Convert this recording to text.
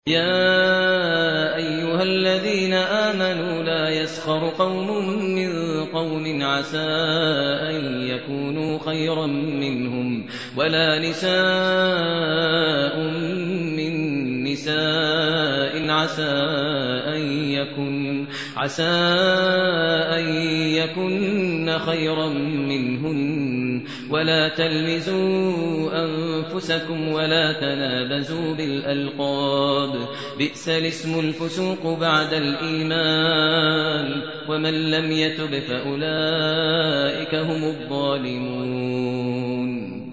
يَا أَيُّهَا الَّذِينَ آمَنُوا لَا يَسْخَرْ قَوْمٌ مِّن قَوْمٍ عَسَىٰ أَن يَكُونُوا خَيْرًا مِّنْهُمْ وَلَا نِسَاءٌ مِّن نِّسَاءٍ عَسَىٰ أَن يَكُنَّ خَيْرًا مِّنْهُنَّ وَلَا تَلْمِزُوا أَنفُسَكُمْ وَلَا تَنَابَزُوا بِالْأَلْقَابِ ۖ بِئْسَ الاسم الفسوق بعد الإيمان ومن لم يتب فأولئك هم الظالمون.